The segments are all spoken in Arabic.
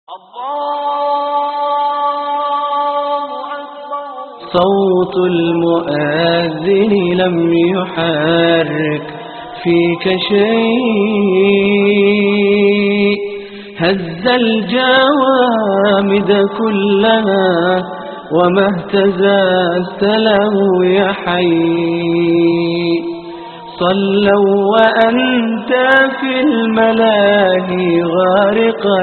الله أكبر. صوت المؤذن لم يحرك فيك شيء، هز الجوامد كلها وما اهتززت له يا حي. صلوا وأنت في الملاهي غارقا،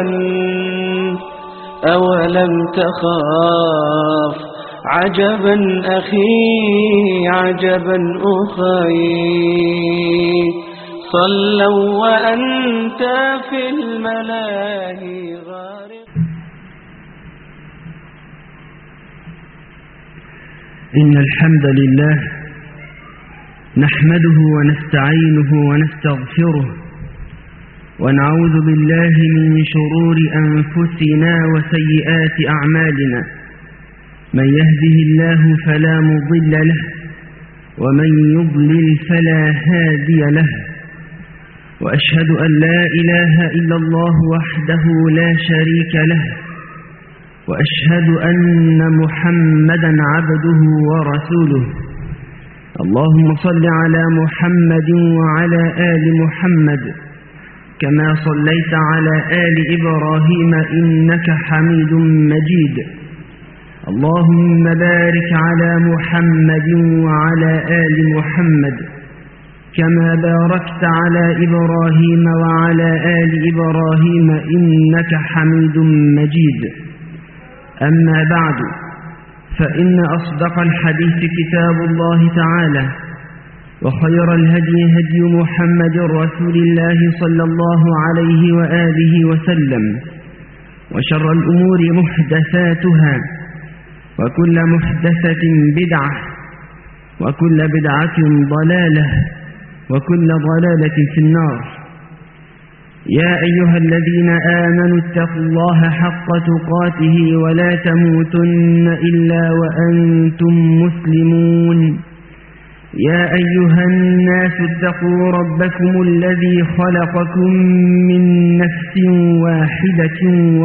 أولم تخاف عجبا أخي عجبا أخي. صلوا وأنت في الملاهي غارقا. إن الحمد لله نحمده ونستعينه ونستغفره، ونعوذ بالله من شرور أنفسنا وسيئات أعمالنا. من يهده الله فلا مضل له، ومن يضلل فلا هادي له. وأشهد أن لا إله إلا الله وحده لا شريك له، وأشهد أن محمدا عبده ورسوله. اللهم صل على محمد وعلى آل محمد كما صليت على آل إبراهيم إنك حميد مجيد. اللهم بارك على محمد وعلى آل محمد كما باركت على إبراهيم وعلى آل إبراهيم إنك حميد مجيد. أما بعد، فإن أصدق الحديث كتاب الله تعالى، وخير الهدي هدي محمد رسول الله صلى الله عليه وآله وسلم، وشر الأمور محدثاتها، وكل محدثة بدعة، وكل بدعة ضلالة، وكل ضلالة في النار. يا أيها الذين آمنوا اتقوا الله حق تقاته ولا تموتن إلا وأنتم مسلمون. يا أيها الناس اتقوا ربكم الذي خلقكم من نفس واحدة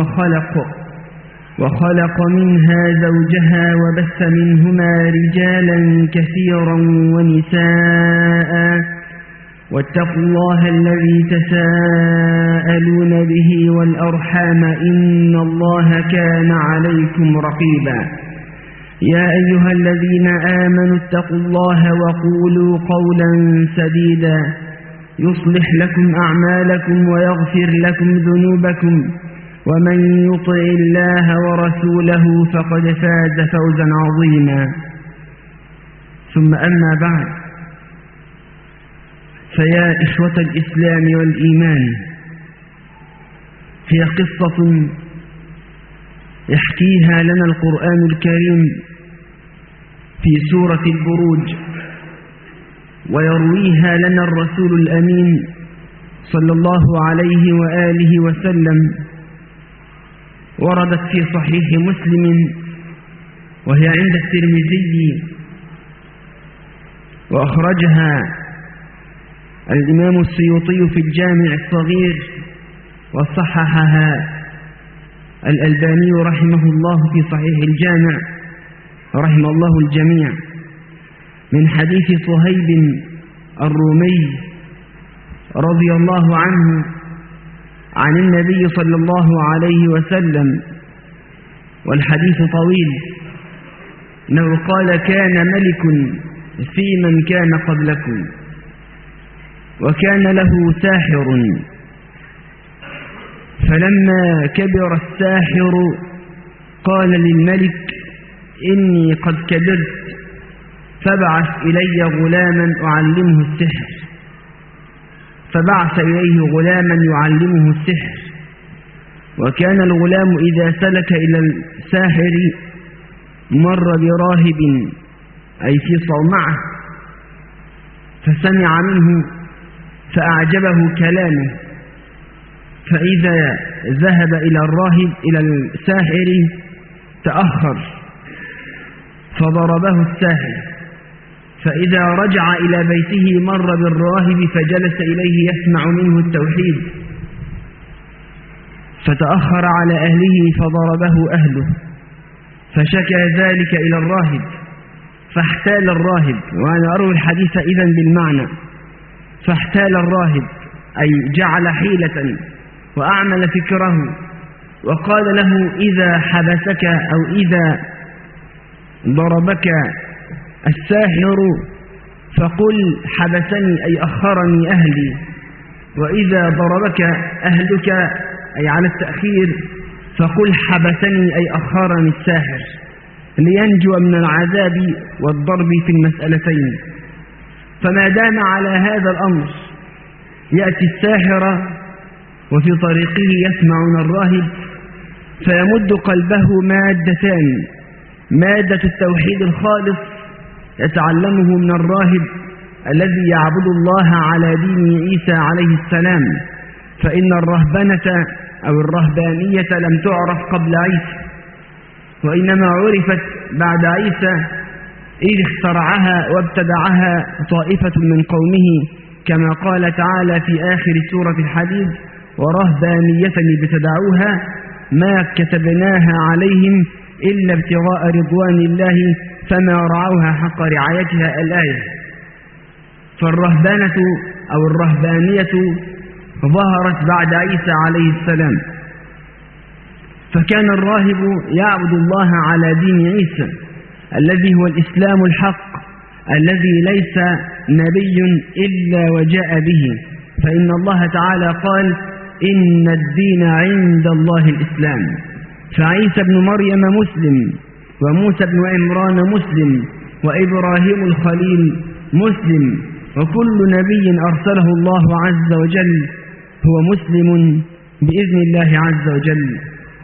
وخلق منها زوجها وبث منهما رجالا كثيرا ونساء، واتقوا الله الذي تساءلون به والأرحام إن الله كان عليكم رقيبا. يا أيها الذين آمنوا اتقوا الله وقولوا قولا سديدا يصلح لكم أعمالكم ويغفر لكم ذنوبكم، ومن يطع الله ورسوله فقد فاز فوزا عظيما. ثم أما بعد، فيا إخوة الإسلام والإيمان، هي قصة يحكيها لنا القرآن الكريم في سورة البروج، ويرويها لنا الرسول الأمين صلى الله عليه وآله وسلم. وردت في صحيح مسلم، وهي عند الترمذي، وأخرجها الإمام السيوطي في الجامع الصغير، وصححها الألباني رحمه الله في صحيح الجامع، رحم الله الجميع، من حديث صهيب الرومي رضي الله عنه عن النبي صلى الله عليه وسلم، والحديث طويل، أنه قال: كان ملك في من كان قبلكم، وكان له ساحر، فلما كبر الساحر قال للملك: إني قد كبرت، فابعث إلي غلاما أعلمه السحر. فبعث إليه غلاما يعلمه السحر، وكان الغلام إذا سلك إلى الساحر مر براهب أي في صومعة، فسمع منه فأعجبه كلامه، فإذا ذهب إلى الراهب إلى الساحر تأخر فضربه الساحر، فإذا رجع إلى بيته مر بالراهب فجلس إليه يسمع منه التوحيد، فتأخر على أهله فضربه أهله، فشكى ذلك إلى الراهب فاحتال الراهب، وأنا أروي الحديث إذن بالمعنى، فاحتال الراهب أي جعل حيلة وأعمل فكره، وقال له إذا حبسك أو إذا ضربك الساحر فقل حبسني أي أخرني أهلي، وإذا ضربك أهلك أي على التأخير فقل حبسني أي أخرني الساحر، لينجو من العذاب والضرب في المسألتين. فما دام على هذا الأمر يأتي الساحر وفي طريقه يسمع من الراهب فيمد قلبه مادتان: مادة التوحيد الخالص يتعلمه من الراهب الذي يعبد الله على دين عيسى عليه السلام، فإن الرهبنة أو الرهبانية لم تعرف قبل عيسى، وإنما عرفت بعد عيسى إذ اخترعها وابتدعها طائفة من قومه، كما قال تعالى في آخر سورة الحديد: ورهبانية ابتدعوها ما كتبناها عليهم إلا ابتغاء رضوان الله فما رعوها حق رعايتها الآية. فالرهبانة أو الرهبانية ظهرت بعد عيسى عليه السلام، فكان الراهب يعبد الله على دين عيسى الذي هو الإسلام الحق الذي ليس نبي إلا وجاء به، فإن الله تعالى قال: إن الدين عند الله الإسلام. فعيسى بن مريم مسلم، وموسى بن عمران مسلم، وإبراهيم الخليل مسلم، وكل نبي أرسله الله عز وجل هو مسلم بإذن الله عز وجل.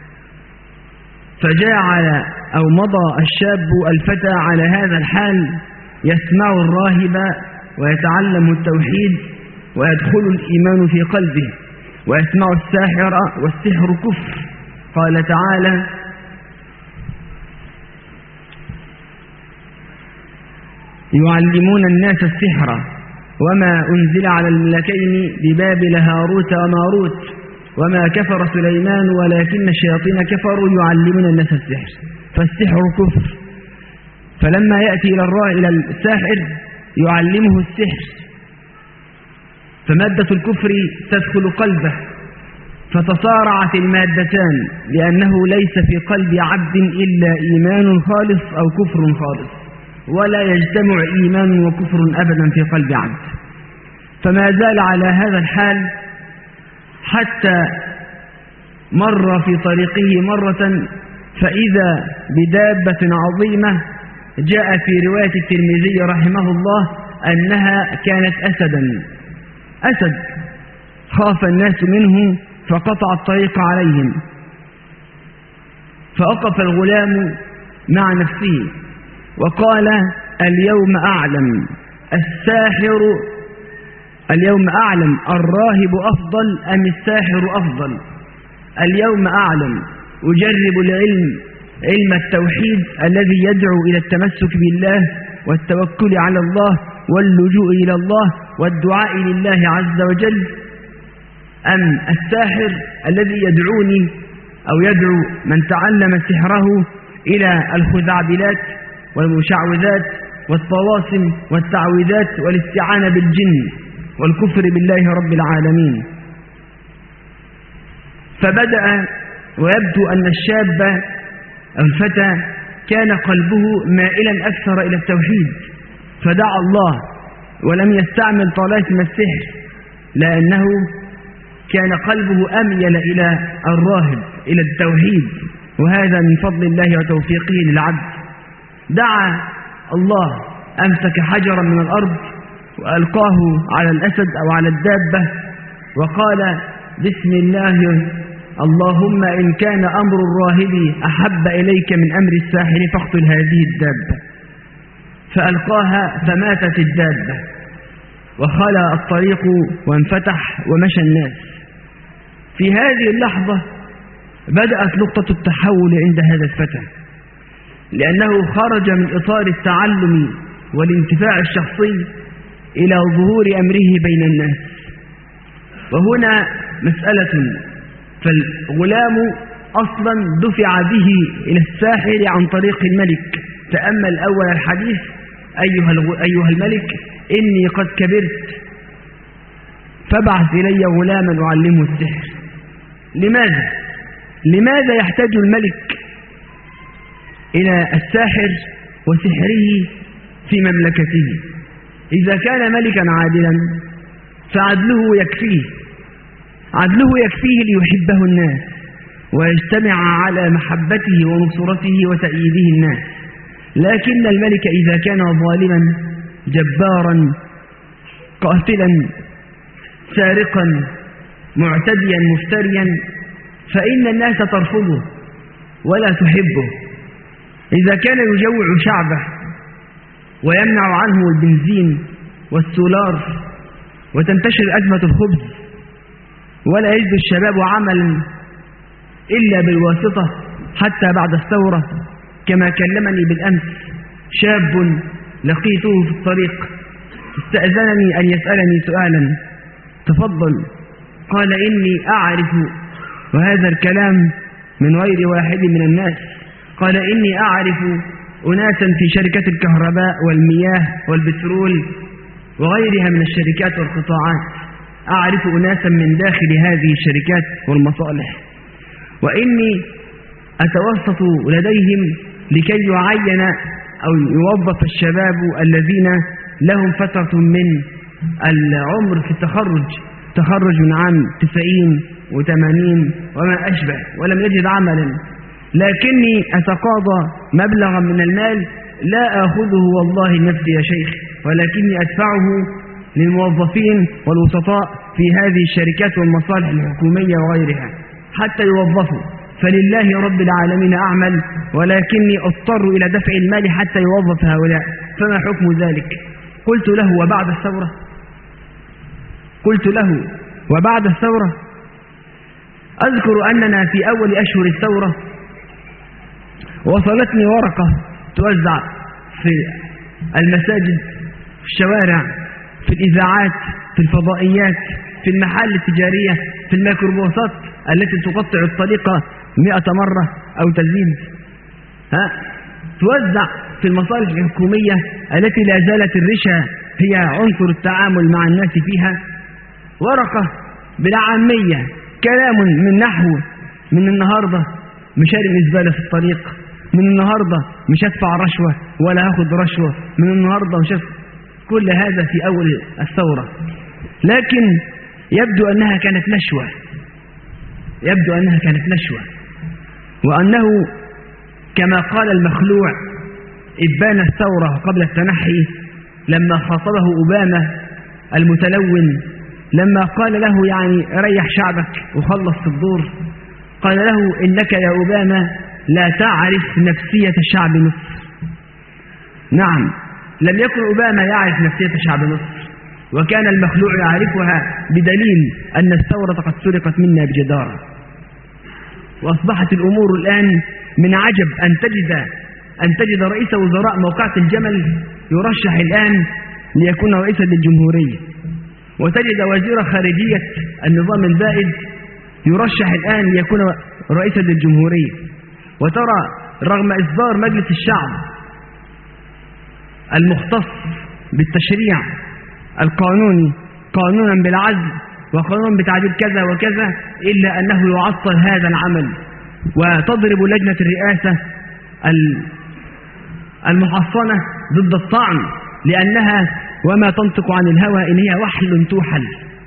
فجعل أو مضى الشاب الفتى على هذا الحال، يسمع الراهب ويتعلم التوحيد ويدخل الإيمان في قلبه، ويسمع الساحر والسحر كفر. قال تعالى: يعلمون الناس السحر وما أنزل على الملكين ببابل هاروت وماروت وما كفر سليمان ولكن الشياطين كفروا يعلمون الناس السحر، فالسحر كفر. فلما يأتي إلى الساحر يعلمه السحر، فمادة الكفر تدخل قلبه، فتصارعت المادتان، لأنه ليس في قلب عبد إلا إيمان خالص أو كفر خالص، ولا يجتمع إيمان وكفر أبدا في قلب عبد. فما زال على هذا الحال حتى مر في طريقه مرة فإذا بدابة عظيمة. جاء في رواية الترمذي رحمه الله أنها كانت أسد خاف الناس منه فقطع الطريق عليهم، فأقف الغلام مع نفسه وقال: اليوم أعلم الساحر، اليوم أعلم الراهب أفضل أم الساحر أفضل. اليوم أعلم، أجرب العلم، علم التوحيد الذي يدعو إلى التمسك بالله والتوكل على الله واللجوء إلى الله والدعاء لله عز وجل، أم الساحر الذي يدعوني أو يدعو من تعلم سحره إلى الخزعبلات والمشعوذات والطواسم والتعويذات والاستعانة بالجن والكفر بالله رب العالمين. فبدأ ويبدو أن الشاب الفتى كان قلبه مائلا أكثر إلى التوحيد، فدعا الله ولم يستعمل طلاسم السحر، لأنه كان قلبه أميل إلى الراهب إلى التوحيد، وهذا من فضل الله وتوفيقه للعبد. دعا الله، أمسك حجرا من الأرض وألقاه على الأسد أو على الدابة وقال: بسم الله اللهم إن كان أمر الراهب أحب إليك من أمر الساحر فاقتل هذه الدابة. فألقاها فماتت الدابة وخلى الطريق وانفتح ومشى الناس. في هذه اللحظة بدأت نقطة التحول عند هذا الفتى، لأنه خرج من إطار التعلم والانتفاع الشخصي إلى ظهور أمره بين الناس. وهنا مسألة فالغلام أصلا دفع به إلى الساحر عن طريق الملك. تأمل أول الحديث: أيها الملك إني قد كبرت فابعث إلي غلاما أعلمه السحر. لماذا يحتاج الملك إلى الساحر وسحره في مملكته؟ إذا كان ملكا عادلا فعدله يكفيه ليحبه الناس ويجتمع على محبته ونصرته وتأييده الناس. لكن الملك إذا كان ظالما جبارا قاتلا سارقا معتديا مفتريا فإن الناس ترفضه ولا تحبه. إذا كان يجوع شعبه ويمنع عنه البنزين والسولار وتنتشر أزمة الخبز ولا يجد الشباب عملا إلا بالواسطة حتى بعد الثورة، كما كلمني بالأمس شاب لقيته في الطريق استأذنني أن يسألني سؤالا. تفضل. قال: إني أعرف، وهذا الكلام من غير واحد من الناس، قال: إني أعرف أناسا في شركة الكهرباء والمياه والبترول وغيرها من الشركات والقطاعات، أعرف أناسا من داخل هذه الشركات والمصالح، وإني أتوسط لديهم لكي يعين أو يوظف الشباب الذين لهم فترة من العمر في تخرج من عام 90 و80 وما أشبه ولم يجد عملا، لكني أتقاضى مبلغا من المال لا آخذه والله لنفسي يا شيخ، ولكني أدفعه للموظفين والوسطاء في هذه الشركات والمصالح الحكومية وغيرها حتى يوظفوا، فلله رب العالمين أعمل، ولكني أضطر إلى دفع المال حتى يوظف هؤلاء، فما حكم ذلك؟ قلت له: وبعد الثورة أذكر أننا في أول أشهر الثورة وصلتني ورقة توزع في المساجد، في الشوارع، في الإذاعات، في الفضائيات، في المحال التجارية، في الميكروباصات التي تقطع الطريق 100 مرة أو تزيد، توزع في المصالح الحكومية التي لا زالت الرشا هي عنصر التعامل مع الناس فيها، ورقة بالعامية، كلام من نحو: من النهاردة مش هرمي الزبالة في الطريق، من النهاردة مش هدفع رشوة ولا هاخد رشوة، من النهاردة مش هدفع. كل هذا في أول الثورة، لكن يبدو أنها كانت نشوة، وأنه كما قال المخلوع إبان الثورة قبل التنحي لما خاطبه أوباما المتلون، لما قال له يعني ريح شعبك وخلص في الدور، قال له: إنك يا أوباما لا تعرف نفسية شعب مصر. نعم، لم يكن أوباما يعرف نفسية شعب مصر، وكان المخلوع يعرفها بدليل أن الثورة قد سرقت منا بجدارة. وأصبحت الأمور الآن من عجب أن تجد رئيس وزراء موقعة الجمل يرشح الآن ليكون رئيسا للجمهورية، وتجد وزير خارجية النظام البائد يرشح الآن ليكون رئيسا للجمهورية، وترى رغم إصدار مجلس الشعب المختص بالتشريع القانوني قانونا بالعزل وقانون بتعديل كذا وكذا، إلا أنه يعطل هذا العمل، وتضرب لجنة الرئاسة المحصنة ضد الطعن، لأنها وما تنطق عن الهوى إن هي وحل توحل،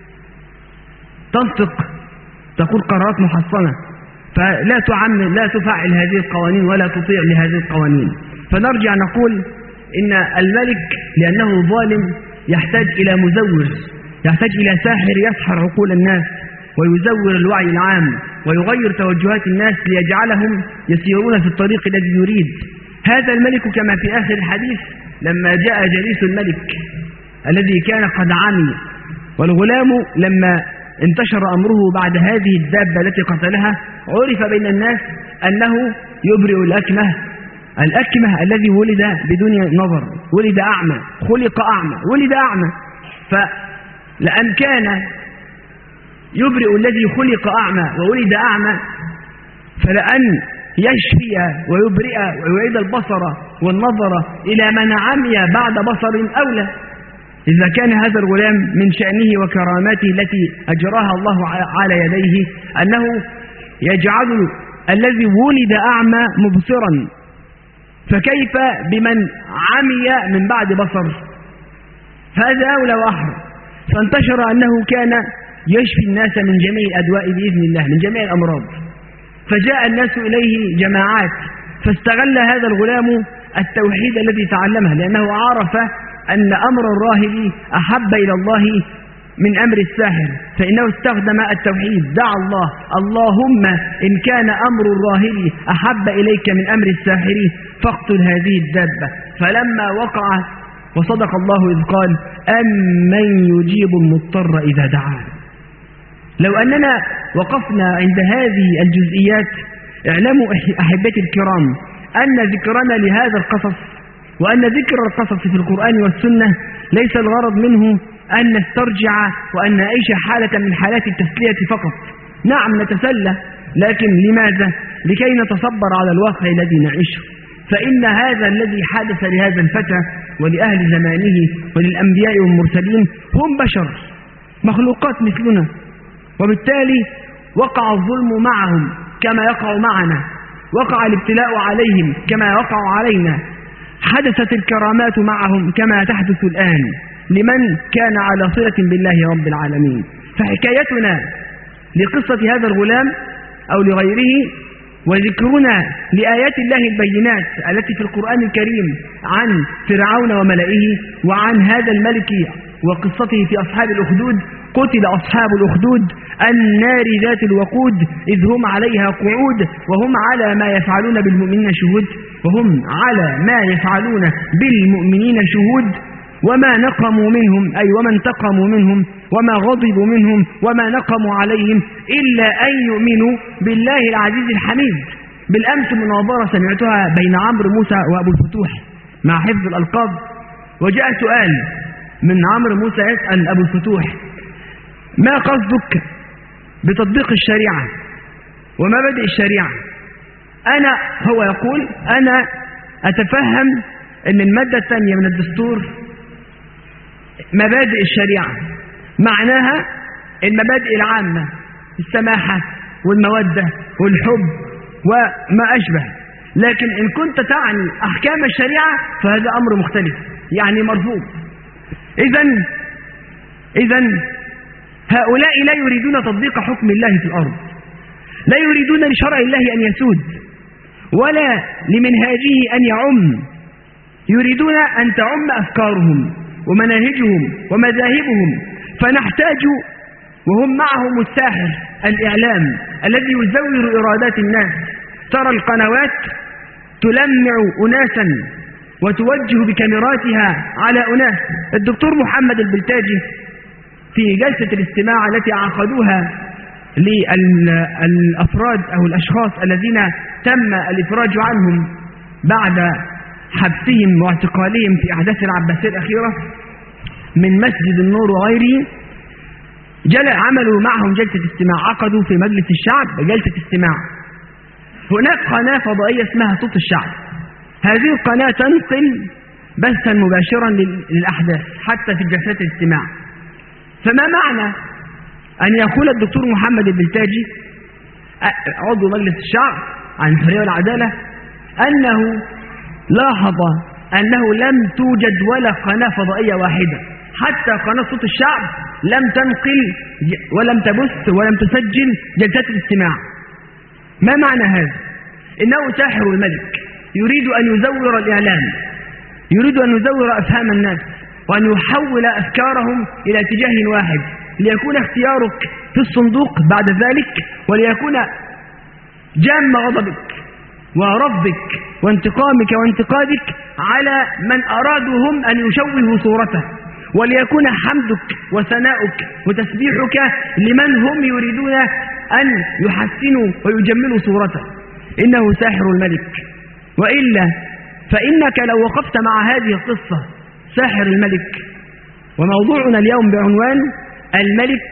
تقول قرارات محصنة، لا تفعل هذه القوانين ولا تطيع لهذه القوانين. فنرجع نقول إن الملك لأنه ظالم يحتاج إلى مزور، يحتاج إلى ساحر يسحر عقول الناس ويزور الوعي العام ويغير توجهات الناس ليجعلهم يسيرون في الطريق الذي يريد. هذا الملك كما في آخر الحديث لما جاء جليس الملك الذي كان قد عمي، والغلام لما انتشر أمره بعد هذه الدابة التي قتلها عرف بين الناس أنه يبرئ الأكمه الذي ولد بدون نظر، ولد أعمى، خلق أعمى، ولد أعمى. فلأن كان يبرئ الذي خلق أعمى وولد أعمى، فلأن يشفي ويبرئ ويعيد البصر والنظر إلى من عمي بعد بصر أولى. إذا كان هذا الغلام من شأنه وكراماته التي أجراها الله على يديه أنه يجعل الذي ولد أعمى مبصرا، فكيف بمن عمي من بعد بصر؟ هذا أولى وأحرى. فانتشر أنه كان يشفي الناس من جميع الأدواء بإذن الله، من جميع الأمراض، فجاء الناس إليه جماعات، فاستغل هذا الغلام التوحيد الذي تعلمه، لأنه عرف أن أمر الراهب أحب إلى الله من أمر الساحر، فإنه استخدم التوحيد، دعا الله: اللهم إن كان أمر الراهب أحب إليك من أمر الساحر فاقتل هذه الدابة. فلما وقع وصدق الله إذ قال: أمن يجيب المضطر إذا دعاه. لو أننا وقفنا عند هذه الجزئيات، اعلموا أحبتي الكرام أن ذكرنا لهذا القصص، وأن ذكر القصص في القرآن والسنة ليس الغرض منه أن نسترجع وأن نعيش حالة من حالات التسلية فقط. نعم نتسلى، لكن لماذا؟ لكي نتصبر على الواقع الذي نعيشه. فإن هذا الذي حدث لهذا الفتى ولأهل زمانه وللأنبياء والمرسلين هم بشر مخلوقات مثلنا، وبالتالي وقع الظلم معهم كما يقع معنا، وقع الابتلاء عليهم كما يقع علينا، حدثت الكرامات معهم كما تحدث الآن لمن كان على صلة بالله رب العالمين. فحكايتنا لقصة هذا الغلام أو لغيره، وذكرنا لآيات الله البينات التي في القرآن الكريم عن فرعون وملئه وعن هذا الملك وقصته في أصحاب الأخدود. قتل أصحاب الأخدود النار ذات الوقود إذ هم عليها قعود وهم على ما يفعلون بالمؤمنين شهود، وهم على ما يفعلون بالمؤمنين شهود. وما نقموا منهم، أي وما انتقموا منهم وما غضبوا منهم وما نقموا عليهم إلا أن يؤمنوا بالله العزيز الحميد. بالأمس مناظرة سمعتها بين عمرو موسى وأبو الفتوح مع حفظ الألقاب، وجاء سؤال من عمرو موسى يسأل أبو الفتوح: ما قصدك بتطبيق الشريعة ومبادئ الشريعة؟ هو يقول: أنا أتفهم أن المادة الثانية من الدستور مبادئ الشريعة، معناها المبادئ العامة، السماحة والمودة والحب وما أشبه، لكن إن كنت تعني أحكام الشريعة فهذا أمر مختلف، يعني مرفوض. إذن هؤلاء لا يريدون تطبيق حكم الله في الأرض، لا يريدون لشرع الله أن يسود ولا لمنهاجه أن يعم، يريدون أن تعم أفكارهم ومناهجهم ومذاهبهم. فنحتاج وهم معهم الساحر الإعلام الذي يزور إرادات الناس. ترى القنوات تلمع أناسا وتوجه بكاميراتها على أناس. الدكتور محمد البلتاجي في جلسة الاستماع التي عقدوها للأفراد أو الأشخاص الذين تم الإفراج عنهم بعد حبسهم واعتقالهم في أحداث العباسية الأخيرة من مسجد النور وغيره، عملوا معهم جلسة استماع، عقدوا في مجلس الشعب جلسة استماع. هناك قناة فضائية اسمها صوت الشعب، هذه القناة تنقل بثا مباشرا للأحداث حتى في جلسات الاستماع. فما معنى أن يقول الدكتور محمد البلتاجي عضو مجلس الشعب عن الحرية والعدالة أنه لاحظ أنه لم توجد ولا قناة فضائية واحدة، حتى قناة صوت الشعب لم تنقل ولم تبث ولم تسجل جلسات الاستماع. ما معنى هذا؟ إنه ساحر الملك، يريد أن يزور الإعلام، يريد أن يزور أفهام الناس وأن يحول أفكارهم إلى اتجاه واحد، ليكون اختيارك في الصندوق بعد ذلك، وليكون جام غضبك ورفضك وانتقامك وانتقادك على من أرادوا هم أن يشوهوا صورته، وليكون حمدك وثناؤك وتسبيحك لمن هم يريدون أن يحسنوا ويجملوا صورته. إنه ساحر الملك، وإلا فإنك لو وقفت مع هذه القصة ساحر الملك، وموضوعنا اليوم بعنوان الملك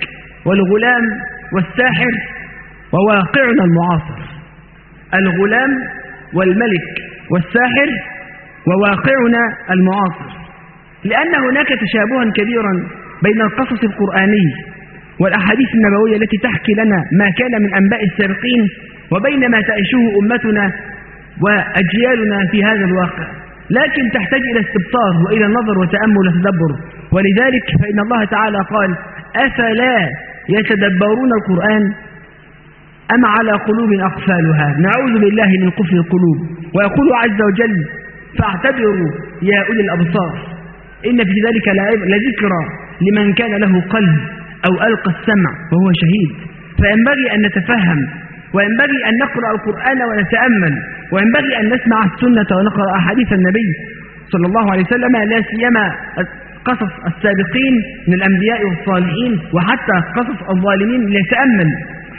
والغلام والساحر وواقعنا المعاصر. الغلام والملك والساحر وواقعنا المعاصر، لأن هناك تشابها كبيرا بين القصص القرآني والأحاديث النبوية التي تحكي لنا ما كان من أنباء السابقين وبين ما تعيشه أمتنا وأجيالنا في هذا الواقع، لكن تحتاج إلى استبصار وإلى نظر وتأمل وتدبر. ولذلك فإن الله تعالى قال: أفلا يتدبرون القرآن أم على قلوب أقفالها. نعوذ بالله من قفل القلوب. ويقول عز وجل: فاعتبروا يا أولي الأبصار إن في ذلك لذكرى لمن كان له قلب أو ألقى السمع وهو شهيد. فينبغي أن نتفهم، وينبغي أن نقرأ القرآن ونتأمل، وينبغي أن نسمع السنة ونقرأ أحاديث النبي صلى الله عليه وسلم، لا سيما قصص السابقين من الأنبياء والصالحين وحتى قصص الظالمين ليتأمل.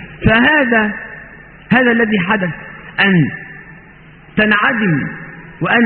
فهذا الذي حدث، أن تنعدم وأن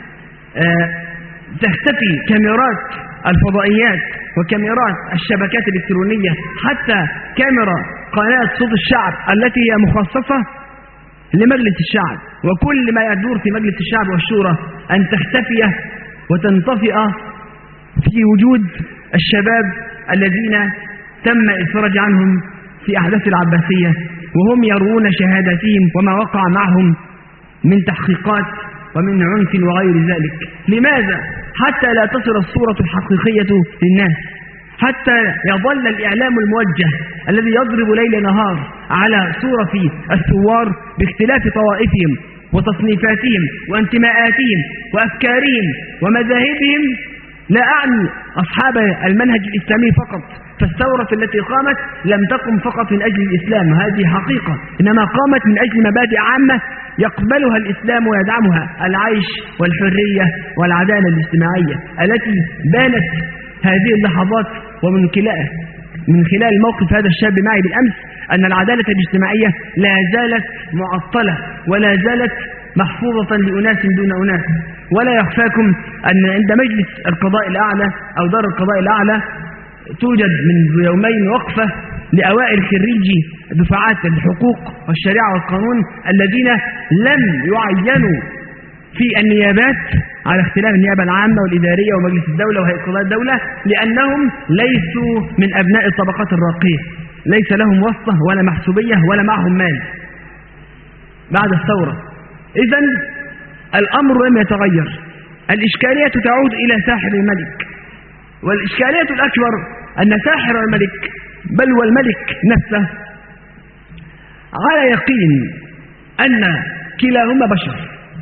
تختفي كاميرات الفضائيات وكاميرات الشبكات الإلكترونية، حتى كاميرا قناة صوت الشعب التي هي مخصصة لمجلس الشعب وكل ما يدور في مجلس الشعب والشورى، أن تختفي وتنطفئ في وجود الشباب الذين تم الإفراج عنهم في أحداث العباسية، وهم يروون شهاداتهم وما وقع معهم من تحقيقات ومن عنف وغير ذلك. لماذا؟ حتى لا تصل الصورة الحقيقية للناس، حتى يظل الإعلام الموجه الذي يضرب ليل نهار على صورة الثوار باختلاف طوائفهم وتصنيفاتهم وانتماءاتهم وأفكارهم ومذاهبهم. لا أعني أصحاب المنهج الإسلامي فقط، فالثورة التي قامت لم تقم فقط من أجل الإسلام، هذه حقيقة، إنما قامت من أجل مبادئ عامة يقبلها الإسلام ويدعمها: العيش والحرية والعدالة الاجتماعية، التي بانت هذه اللحظات. ومن خلال موقف هذا الشاب معي بالأمس أن العدالة الاجتماعية لا زالت معطلة ولا زالت محفوظة لأناس دون أناس. ولا يخفاكم أن عند مجلس القضاء الأعلى أو دار القضاء الأعلى توجد من يومين وقفة لأوائل خريجي دفعات الحقوق والشريعة والقانون الذين لم يعينوا في النيابات، على اختلاف النيابة العامة والإدارية ومجلس الدولة وهيئة قضاء الدولة، لأنهم ليسوا من أبناء الطبقات الراقية، ليس لهم واسطة ولا محسوبية ولا معهم مال بعد الثورة. إذن الأمر لم يتغير. الإشكالية تعود إلى ساحر الملك، والإشكالية الأكبر أن ساحر الملك بل والملك نفسه على يقين أن كلاهما بشر،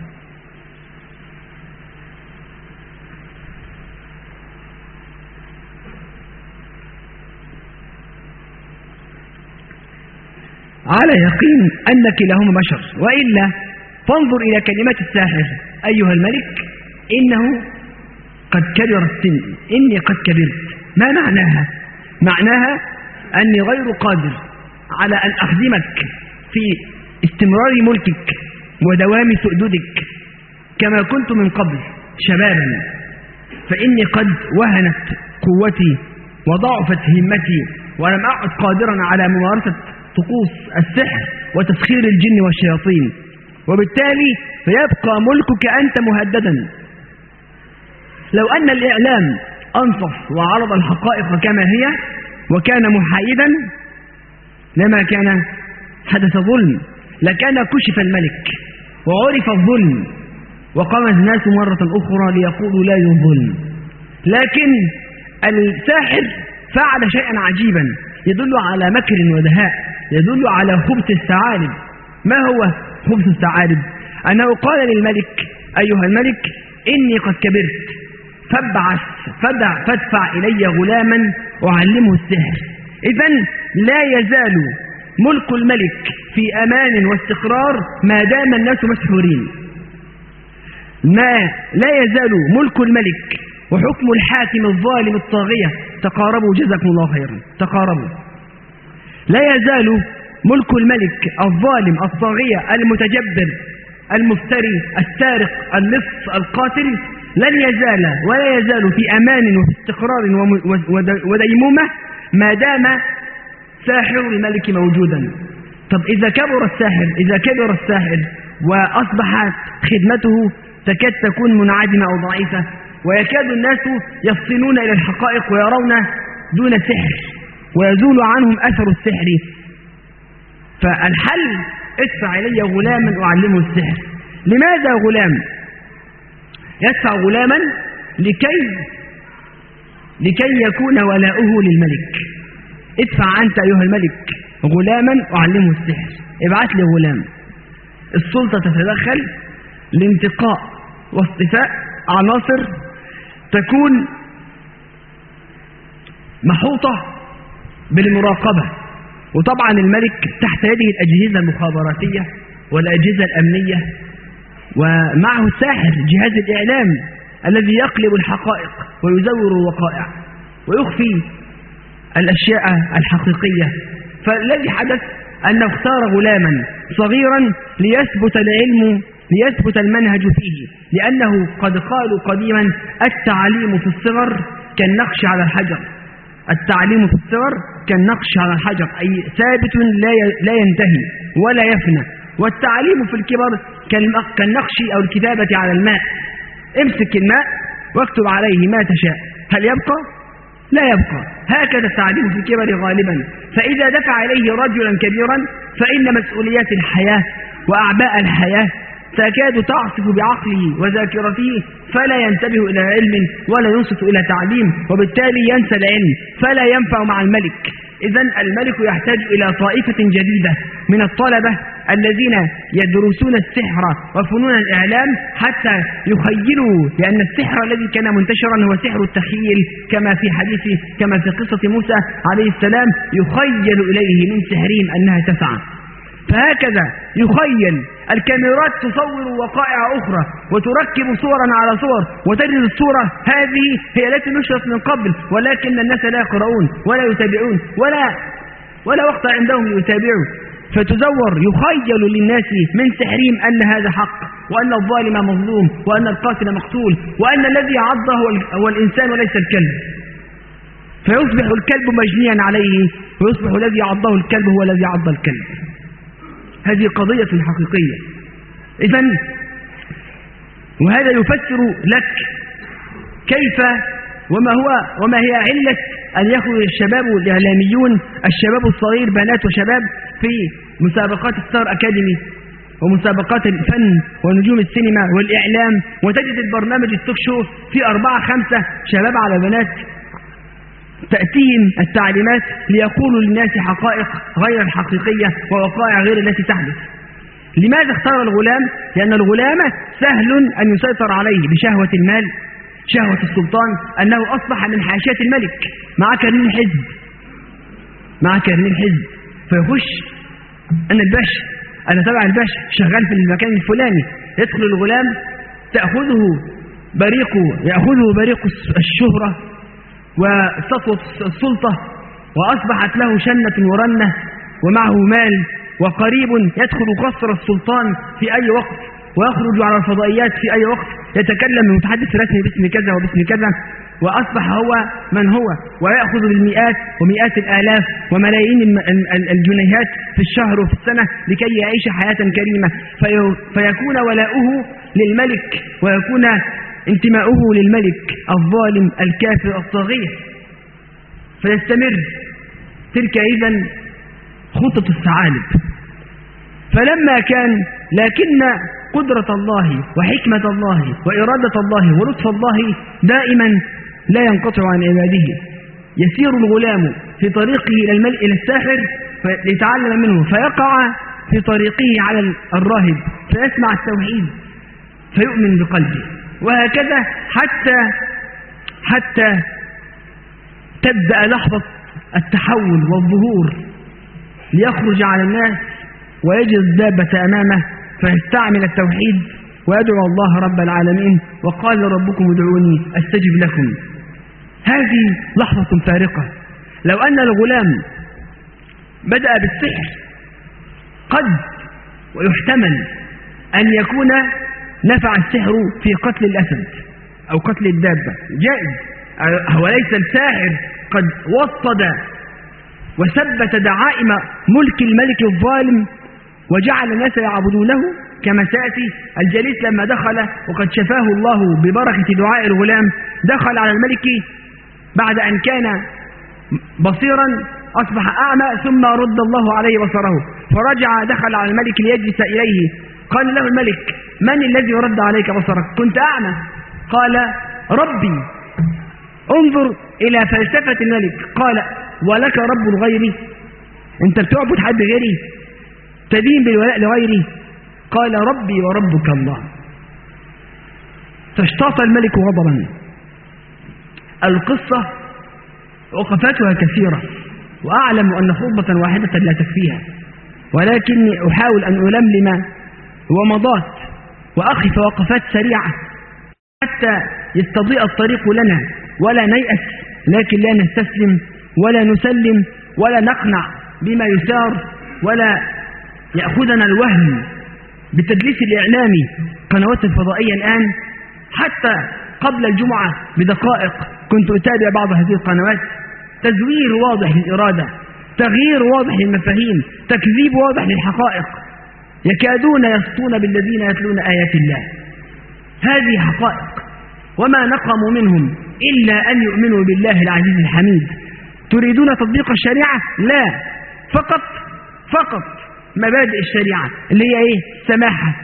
على يقين أن كلاهما بشر. وإلا فانظر إلى كلمات الساحر: أيها الملك إنه قد كبر السن، إني قد كبرت. ما معناها؟ معناها أني غير قادر على أن أخدمك في استمرار ملكك ودوام سؤددك كما كنت من قبل شبابا، فإني قد وهنت قوتي وضعفت همتي ولم أعد قادرا على ممارسة طقوس السحر وتسخير الجن والشياطين، وبالتالي فيبقى ملكك أنت مهددا. لو أن الإعلام أنصف وعرض الحقائق كما هي وكان محايدا لما كان حدث ظلم، لكان كشف الملك وعرف الظلم وقام الناس مرة أخرى ليقولوا لا الظلم. لكن الساحر فعل شيئا عجيبا يدل على مكر ودهاء، يدل على خبث الثعالب. ما هو خبث الثعالب؟ أنه قال للملك: أيها الملك إني قد كبرت، فادفع إلي غلاما أعلمه السحر. إذن لا يزال ملك الملك في أمان واستقرار ما دام الناس مسحورين. لا يزال ملك الملك وحكم الحاكم الظالم الطاغية، تقاربوا جزاكم الله خيرا، تقاربوا. لا يزال ملك الملك الظالم الطاغية المتجبر المفتري السارق اللص القاتل لن يزال ولا يزال في أمان وفي استقرار وديمومة ما دام ساحر الملك موجودا. طب إذا كبر الساحر وأصبحت خدمته تكاد تكون منعدمة أو ضعيفة، ويكاد الناس يفصلون إلى الحقائق ويرون دون سحر ويزول عنهم أثر السحر، فالحل ادفع إلي غلاما أعلمه السحر. لماذا غلام؟ يدفع غلاما لكي يكون ولاؤه للملك. ادفع أنت أيها الملك غلاما أعلمه السحر، ابعث لي غلام. السلطة تتدخل لانتقاء واصطفاء عناصر تكون محوطة بالمراقبة، وطبعا الملك تحت يده الأجهزة المخابراتية والأجهزة الأمنية، ومعه الساحر جهاز الإعلام الذي يقلب الحقائق ويزور الوقائع ويخفي الأشياء الحقيقية. فالذي حدث أنه اختار غلاما صغيرا ليثبت المنهج فيه، لأنه قد قالوا قديما التعليم في الصغر كالنقش على الحجر. التعليم في الصغر كالنقش على الحجر، أي ثابت لا ينتهي ولا يفنى. والتعليم في الكبر كالنقش أو الكتابة على الماء. امسك الماء واكتب عليه ما تشاء، هل يبقى؟ لا يبقى. هكذا التعليم في الكبر غالبا. فإذا دفع إليه رجلا كبيرا فإن مسؤوليات الحياة وأعباء الحياة تكاد تعصف بعقله وذاكرته، فلا ينتبه إلى علم ولا ينصت إلى تعليم، وبالتالي ينسى العلم فلا ينفع مع الملك. إذن الملك يحتاج إلى طائفة جديدة من الطلبة الذين يدرسون السحر وفنون الإعلام حتى يخيلوا، لأن السحر الذي كان منتشرا هو سحر التخيل، كما في قصة موسى عليه السلام يخيل إليه من سحرهم أنها تسعى. فهكذا يخيل. الكاميرات تصور وقائع أخرى وتركب صورا على صور، وتجد الصورة هذه هي التي نشرت من قبل، ولكن الناس لا يقرؤون ولا يتابعون ولا وقت عندهم ليتابعوا. فتزور يخيل للناس من سحرهم أن هذا حق، وأن الظالم مظلوم، وأن القاتل مقتول، وأن الذي عضه هو الإنسان وليس الكلب. فيصبح الكلب مجنيا عليه، ويصبح الذي عضه الكلب هو الذي عض الكلب. هذه قضية حقيقية. إذن وهذا يفسر لك كيف وما هي علة أن يخرج الشباب الإعلاميون، الشباب الصغير بنات وشباب، في مسابقات ستار أكاديمي ومسابقات الفن ونجوم السينما والإعلام، وتجد البرنامج التوك شو في 4-5 شباب على بنات تأتيهم التعليمات ليقولوا للناس حقائق غير الحقيقية ووقائع غير التي تحدث. لماذا اختار الغلام؟ لأن الغلام سهل أن يسيطر عليه بشهوة المال، شهوة السلطان، أنه أصبح من حاشية الملك، مع كرنين حزب فيخش أن الباشا، أنا تبع الباشا شغال في المكان الفلاني، يدخل الغلام يأخذه بريق الشهرة وسطوة السلطة، وأصبحت له شنة ورنة ومعه مال وقريب، يدخل قصر السلطان في أي وقت ويخرج على الفضائيات في أي وقت، يتكلم المتحدث الرسمي باسم كذا وباسم كذا، وأصبح هو من هو، ويأخذ بالمئات ومئات الآلاف وملايين الجنيهات في الشهر وفي السنة لكي يعيش حياة كريمة، فيكون ولاؤه للملك ويكون انتماؤه للملك الظالم الكافر الطاغية، فيستمر. تلك إذن خطة الثعالب. فلما كان لكن قدرة الله وحكمة الله وإرادة الله ولطف الله دائما لا ينقطع عن عباده. يسير الغلام في طريقه إلى الساحر ليتعلم منه، فيقع في طريقه على الراهب فيسمع التوحيد فيؤمن بقلبه، وهكذا حتى تبدأ لحظة التحول والظهور، ليخرج على الناس ويجد الدابة أمامه فيستعمل التوحيد ويدعو الله رب العالمين، وقال ربكم ادعوني أستجب لكم. هذه لحظة فارقة. لو أن الغلام بدأ بالسحر قد ويحتمل أن يكون نفع السحر في قتل الأسد أو قتل الدابة، جائز. هو ليس الساحر قد وطد وثبت دعائم ملك الملك الظالم وجعل الناس يعبدونه، كما سيأتي. الجليس لما دخل وقد شفاه الله ببركة دعاء الغلام، دخل على الملك بعد أن كان بصيرا أصبح أعمى، ثم رد الله عليه بصره فرجع دخل على الملك ليجلس إليه. قال له الملك: من الذي رد عليك بصرك؟ كنت أعمى. قال: ربي. انظر إلى فلسفة الملك. قال: ولك رب غيري؟ أنت بتعبد حد غيري؟ تدين بالولاء لغيري؟ قال: ربي وربك الله. فاشتاط الملك غضبا. القصة وقفاتها كثيرة، وأعلم أن خطبة واحدة لا تكفيها، ولكني أحاول أن ألملم ومضات وأقف وقفات سريعة حتى يستضيء الطريق لنا، ولا نيأس، لكن لا نستسلم ولا نسلم ولا نقنع بما يثار، ولا يأخذنا الوهم بالتدليس الإعلامي. قنوات الفضائية الآن حتى قبل الجمعة بدقائق كنت أتابع بعض هذه القنوات، تزوير واضح للإرادة، تغيير واضح للمفاهيم، تكذيب واضح للحقائق، يكادون يسطون بالذين يتلون آيات الله. هذه حقائق، وما نقموا منهم إلا أن يؤمنوا بالله العزيز الحميد. تريدون تطبيق الشريعة؟ لا، فقط مبادئ الشريعة اللي هي إيه؟ السماحة.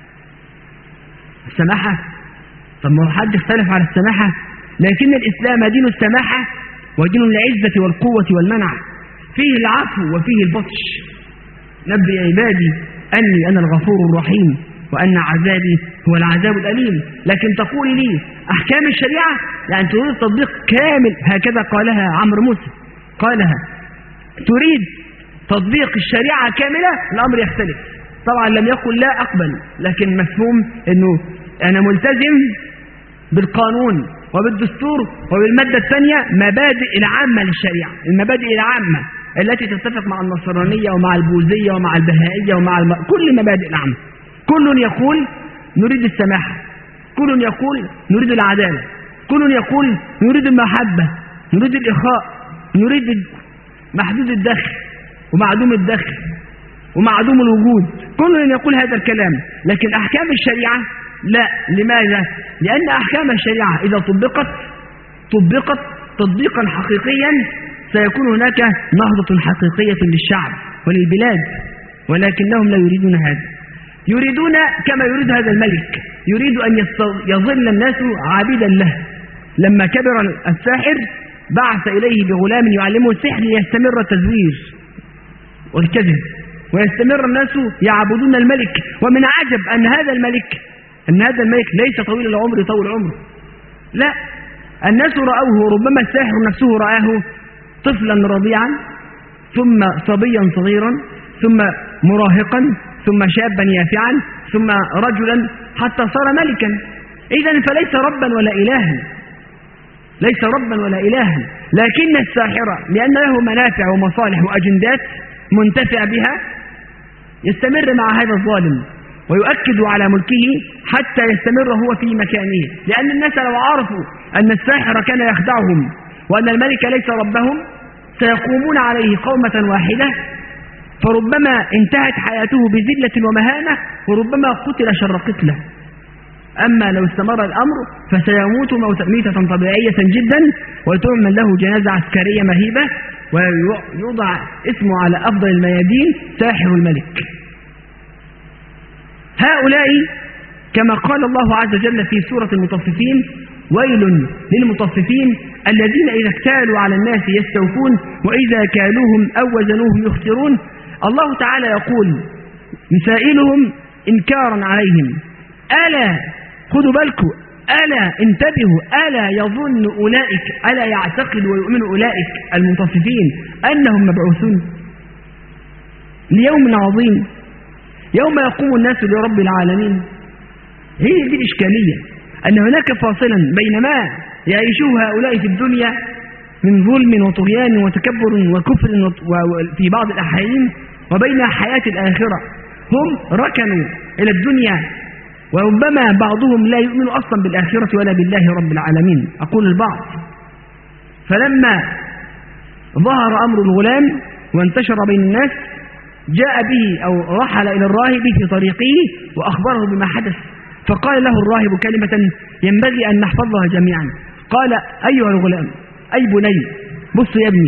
السماحة؟ طب ما حد اختلف على السماحة، لكن الإسلام دين السماحة ودين العزة والقوة والمنع، فيه العفو وفيه البطش. نبئ عبادي أني أنا الغفور الرحيم وأن عذابي هو العذاب الأليم. لكن تقول لي أحكام الشريعة يعني تريد تطبيق كامل، هكذا قالها عمرو موسى، قالها تريد تطبيق الشريعة كاملة، الأمر يختلف. طبعا لم يقل لا أقبل، لكن مفهوم أنه أنا ملتزم بالقانون وبالدستور وبالمادة الثانية مبادئ العامة للشريعة، المبادئ العامة التي تتفق مع النصرانية ومع البوذية ومع البهائية ومع كل المبادئ العامة. كل يقول نريد السماحة، كل يقول نريد العدالة، كل يقول نريد المحبة، نريد الإخاء، نريد محدود الدخل ومعدوم الدخل ومعدوم الوجود، كل يقول هذا الكلام. لكن أحكام الشريعة لا. لماذا؟ لأن أحكام الشريعة إذا طبقت تطبيقا حقيقيا سيكون هناك نهضة حقيقية للشعب وللبلاد، ولكنهم لا يريدون هذا. يريدون كما يريد هذا الملك، يريد أن يظل الناس عابدا له. لما كبر الساحر بعث إليه بغلام يعلمه السحر ليستمر التزوير والكذب، ويستمر الناس يعبدون الملك. ومن عجب أن هذا الملك ليس طويل العمر طول عمره، لا، الناس رأوه، ربما الساحر نفسه رآه طفلا رضيعا، ثم صبيا صغيرا، ثم مراهقا، ثم شابا يافعا، ثم رجلا، حتى صار ملكا. إذن فليس ربا ولا إلها، ليس ربا ولا إلها، لكن الساحر لأن له منافع ومصالح وأجندات منتفع بها يستمر مع هذا الظالم ويؤكد على ملكه حتى يستمر هو في مكانه. لأن الناس لو عرفوا أن الساحر كان يخدعهم وأن الملك ليس ربهم سيقومون عليه قومة واحدة، فربما انتهت حياته بذلة ومهانة، وربما قتل شر قتله. أما لو استمر الأمر فسيموت ميتة طبيعية جدا، وتعمل له جنازة عسكرية مهيبة، ويوضع اسمه على أفضل الميادين ساحر الملك. هؤلاء كما قال الله عز وجل في سورة المطففين: ويل للمطففين الذين إذا اكتالوا على الناس يستوفون وإذا كالوهم أو وزنوهم يخسرون. الله تعالى يقول يسائلهم إنكارا عليهم: ألا خذوا بالكم، ألا انتبهوا، ألا يظن أولئك، ألا يعتقد ويؤمن أولئك المطففين أنهم مبعوثون ليوم عظيم يوم يقوم الناس لرب العالمين. هي دي الإشكالية، أن هناك فاصلا بين ما يعيشه هؤلاء في الدنيا من ظلم وطغيان وتكبر وكفر في بعض الأحيان، وبين حياة الآخرة. هم ركنوا إلى الدنيا، وربما بعضهم لا يؤمن أصلا بالآخرة ولا بالله رب العالمين، أقول البعض. فلما ظهر أمر الغلام وانتشر بين الناس، جاء به أو رحل إلى الراهب في طريقه وأخبره بما حدث، فقال له الراهب كلمة ينبغي أن نحفظها جميعا. قال: أيها الغلام، أي بني، بص يا ابني،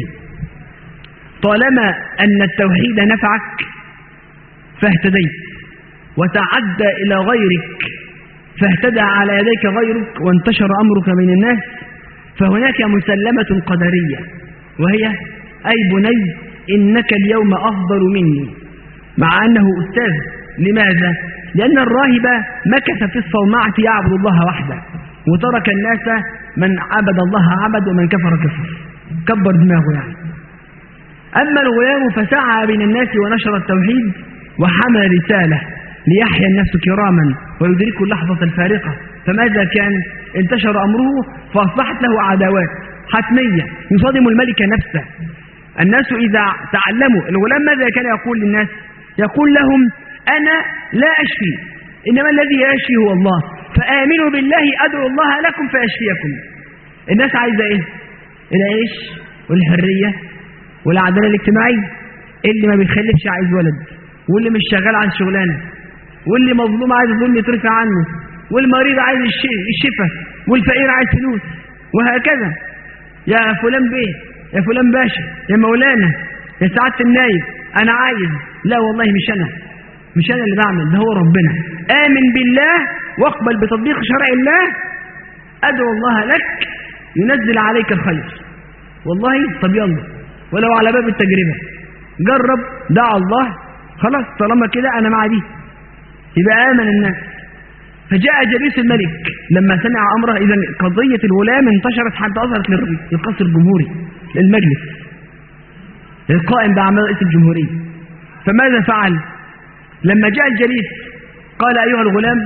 طالما أن التوحيد نفعك فاهتديت، وتعدى إلى غيرك فاهتدى على يديك غيرك وانتشر أمرك بين الناس، فهناك مسلمة قدرية، وهي: أي بني، إنك اليوم أفضل مني، مع أنه أستاذ. لماذا؟ لأن الراهب مكث في الصومعة يعبد الله وحده، وترك الناس من عبد الله عبد ومن كفر كفر، كبر دماغه يعني. أما الغلام فسعى بين الناس ونشر التوحيد وحمل رسالة ليحيا الناس كراما ويدركوا اللحظة الفارقة. فماذا كان؟ انتشر أمره فأصبحت له عداوات حتمية يصادم الملك نفسه. الناس إذا تعلموا، الغلام ماذا كان يقول للناس؟ يقول لهم: أنا لا أشفي، إنما الذي يشفي هو الله، فآمنوا بالله أدعو الله لكم فيشفيكم. الناس عايزة إيه؟ العيش والحرية والعدالة الاجتماعية. اللي ما بيخلفش عايز ولد، واللي مش شغال عايز شغلانة، واللي مظلوم عايز الظلم يترفع عنه، والمريض عايز الشفاء، والفقير عايز فلوس، وهكذا. يا فلان بيه، يا فلان باشا، يا مولانا، يا سعادة النايب، أنا عايز. لا والله مش أنا اللي بعمل، ده هو ربنا. آمن بالله واقبل بتطبيق شرع الله، أدعو الله لك ينزل عليك الخير. والله طب يلا، ولو على باب التجربة جرب، دعا الله، خلاص طالما كده أنا مع دي، يبقى آمن الناس. فجاء جليس الملك لما سمع أمره. إذن قضية الغلام انتشرت حتى أظهرت للقصر الجمهوري، للمجلس القائم بأعمال رئيس الجمهورية. فماذا فعل؟ لما جاء الجليس قال: أيها الغلام،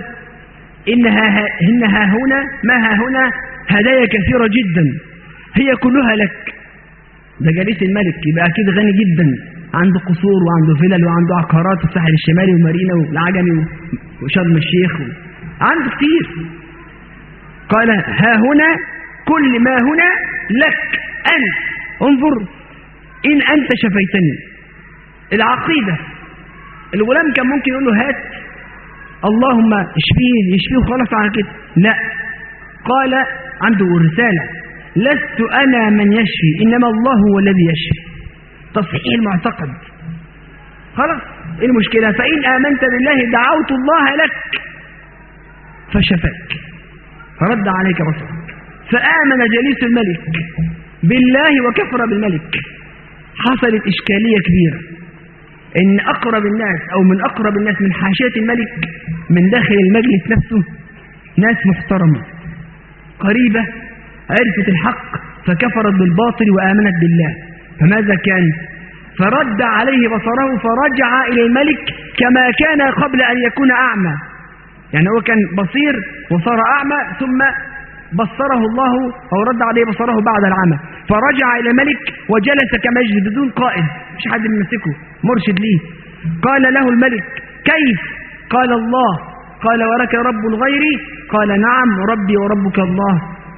إنها هنا ما ها هنا هدايا كثيرة جدا، هي كلها لك. ده جليس الملك، يبقى أكيد غني جدا، عنده قصور وعنده فلل وعنده عقارات في الساحل الشمالي ومارينا والعجمي وشرم الشيخ عنده كتير. قال: ها هنا كل ما هنا لك أنت، انظر إن أنت شفيتني. العقيدة، الغلام كان ممكن يقول له: هات اللهم يشفيه خلاص على كده. لا، قال عنده رسالة: لست أنا من يشفي، إنما الله هو الذي يشفي. تصحيح المعتقد. خلاص، إيه المشكلة؟ فإن آمنت بالله دعوت الله لك فشفاك، فرد عليك بصرك. فآمن جليس الملك بالله وكفر بالملك. حصلت إشكالية كبيرة، إن أقرب الناس أو من أقرب الناس من حاشية الملك من داخل المجلس نفسه ناس محترمة قريبة عرفت الحق فكفرت بالباطل وآمنت بالله. فماذا كان؟ فرد عليه بصره فرجع إلى الملك كما كان قبل أن يكون أعمى. يعني هو كان بصير وصار أعمى، ثم بصره الله أو رد عليه بصره بعد العمى، فرجع إلى الملك وجلس كمجد بدون قائد، مش حد يمسكه، مرشد ليه. قال له الملك: كيف؟ قال: الله. قال: ولك رب غيري؟ قال: نعم، ربي وربك الله.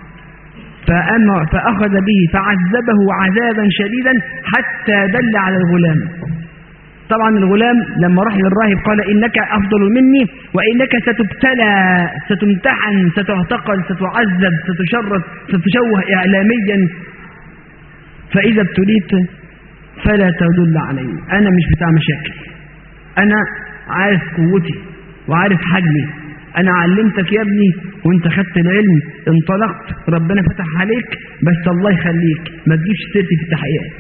فأخذ به فعذبه عذابا شديدا حتى دل على الغلام. طبعا الغلام لما راح للراهب قال: إنك أفضل مني، وإنك ستبتلى، ستمتحن، ستعتقل، ستعذب، ستشرد، ستشوه إعلاميا، فإذا ابتليت فلا تدل علي، أنا مش بتاع مشاكل، أنا عارف قوتي وعارف حجمي، أنا علمتك يا ابني وانت خدت العلم، انطلقت، ربنا فتح عليك، بس الله يخليك ما تجيبش سيرتي في التحقيقات.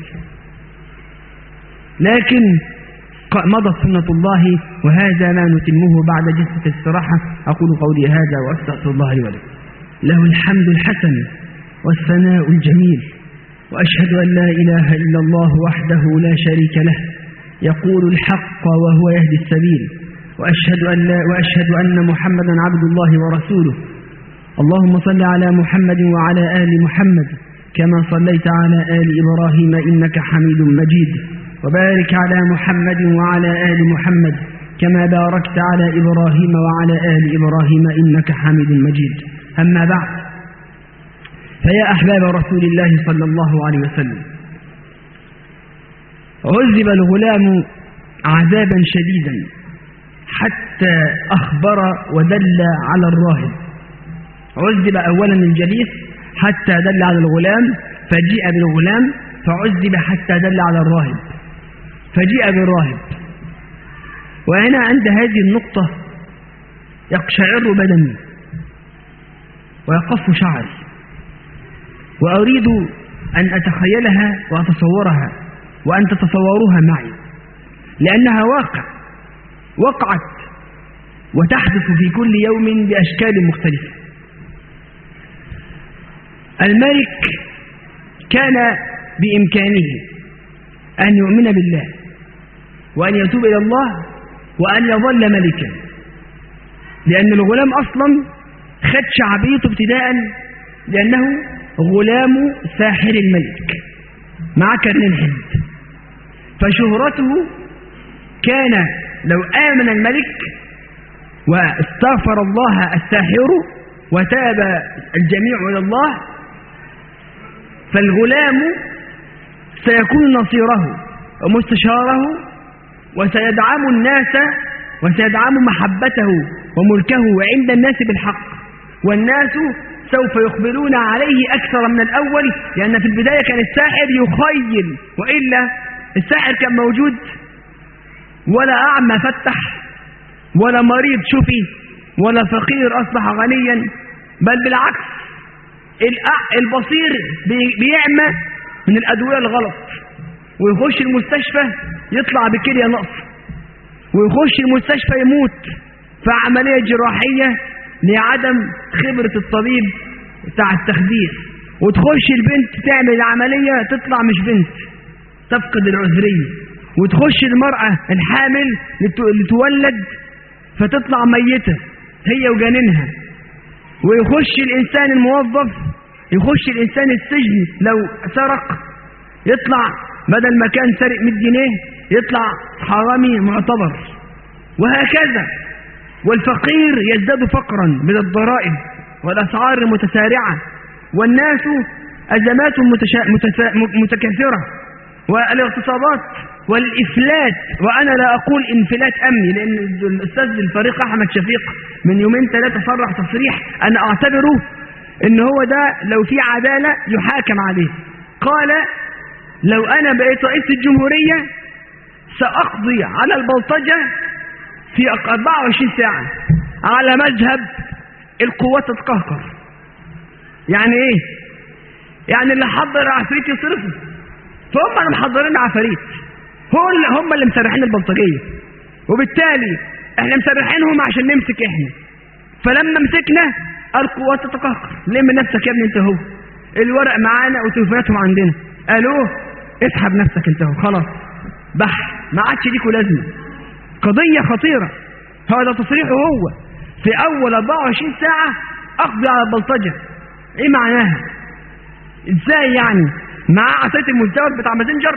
لكن مضت سنة الله، وهذا ما نتمه بعد جلسة الاستراحة. أقول قولي هذا وأستغفر الله لي ولكم. له الحمد الحسن والثناء الجميل، وأشهد أن لا إله إلا الله وحده لا شريك له، يقول الحق وهو يهدي السبيل، وأشهد أن محمدا عبد الله ورسوله. اللهم صل على محمد وعلى آل محمد كما صليت على آل إبراهيم إنك حميد مجيد، وبارك على محمد وعلى آل محمد كما باركت على إبراهيم وعلى آل إبراهيم إنك حميد مجيد. أما بعد، فيا أحباب رسول الله صلى الله عليه وسلم، عذب الغلام عذابا شديدا حتى أخبر ودل على الراهب. عذب أولا الجليس حتى دل على الغلام، فجيء بالغلام فعذب حتى دل على الراهب، فجيء بالراهب. وهنا عند هذه النقطة يقشعر بدني ويقف شعري، وأريد أن أتخيلها وأتصورها وأن تتصوروها معي، لأنها وقعت وتحدث في كل يوم بأشكال مختلفة. الملك كان بإمكانه أن يؤمن بالله وأن يتوب إلى الله وأن يظل ملكا، لأن الغلام أصلا خد شعبيته ابتداء لأنه غلام ساحر الملك مع كرن حد، فشهرته كان لو آمن الملك واستغفر الله الساحر وتاب الجميع إلى الله فالغلام سيكون نصيره ومستشاره وسيدعم الناس وسيدعم محبته وملكه عند الناس بالحق، والناس سوف يقبلون عليه أكثر من الأول، لأن في البداية كان الساحر يخيل، وإلا الساحر كان موجود ولا أعمى فتح ولا مريض شفي ولا فقير أصبح غنيا، بل بالعكس البصير بيعمى من الأدوية الغلط ويخش المستشفى يطلع بكلية نقص، ويخش المستشفى يموت في عملية جراحية لعدم خبرة الطبيب بتاع التخدير، وتخش البنت تعمل العملية تطلع مش بنت تفقد العذرية، وتخش المرأة الحامل لتولد فتطلع ميتة هي وجنينها، ويخش الإنسان الموظف يخش الإنسان السجن لو سرق يطلع بدل ما كان سرق 100 جنيه يطلع حرامي معتبر، وهكذا. والفقير يزداد فقرا من الضرائب والأسعار المتسارعة، والناس أزمات متكاثرة، والاغتصابات والإفلات. وأنا لا أقول انفلات أمني، لأن الأستاذ الفريق أحمد شفيق من يومين 3 صرح تصريح أنا أعتبره إن هو ده لو في عدالة يحاكم عليه. قال لو أنا بقيت رئيس الجمهورية سأقضي على البلطجة في 24 ساعة على مذهب القوات تتقهقر. يعني إيه؟ يعني اللي حضر عفريت يصرفه، فهم اللي محضرين عفريت، هم اللي مسرحين البلطجية، وبالتالي احنا مسرحينهم عشان نمسك احنا. فلما مسكنا القوات تتقهقر. لم نفسك يا ابني انت هو، الورق معانا وتليفوناتهم عندنا، الو اسحب نفسك انت هو، خلاص بح ما عادش ليكوا لازمه. قضية خطيرة. هذا تصريحه هو في أول 24 ساعة أقضي على البلطجة. إيه معناها؟ إزاي يعني؟ معاه عصاية المزدور بتاع مازنجر،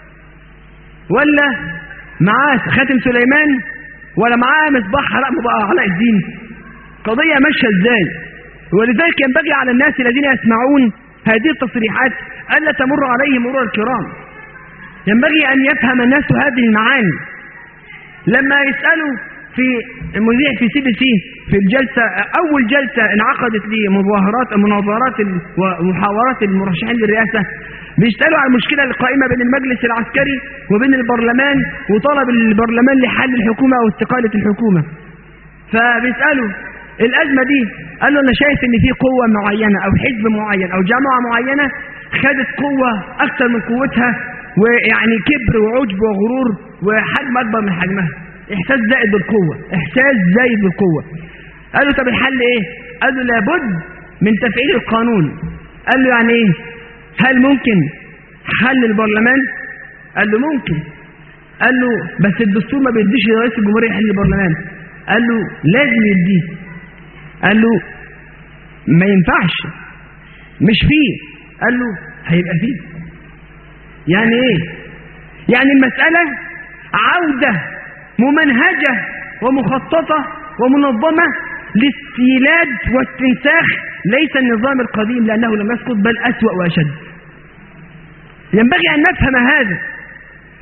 ولا معاه خاتم سليمان، ولا معاه مصباح علاء الدين؟ قضية ماشية إزاي؟ ولذلك ينبغي على الناس الذين يسمعون هذه التصريحات ألا تمر عليهم مرور الكرام. ينبغي أن يفهم الناس هذه المعاني. لما يسألوا في المذيع في CBC في الجلسة، أول جلسة انعقدت لمناظرات ومحاورات المرشحين للرئاسة، بيسألوا عن المشكلة القائمة بين المجلس العسكري وبين البرلمان، وطلب البرلمان لحل الحكومة أو استقالة الحكومة. فبيسألوا الأزمة دي، قال له أنا شايف إن في قوة معينة أو حزب معين أو جماعة معينة خدت قوة أكثر من قوتها، ويعني كبر وعجب وغرور وحجم أكبر من حجمها، إحساس زائد بالقوة، إحساس زائد بالقوة. قال له طب الحل إيه؟ قال له لابد من تفعيل القانون. قال له يعني إيه؟ هل ممكن حل البرلمان؟ قال له ممكن. قال له بس الدستور ما بيديش لرئيس الجمهورية يحل البرلمان. قال له لازم يديه. قال له ما ينفعش، مش فيه. قال له هيبقى فيه. يعني ايه؟ يعني المسألة عودة ممنهجة ومخططة ومنظمة لاستيلاد واستنساخ ليس النظام القديم لأنه لم يسقط بل أسوأ وأشد. ينبغي أن نفهم هذا.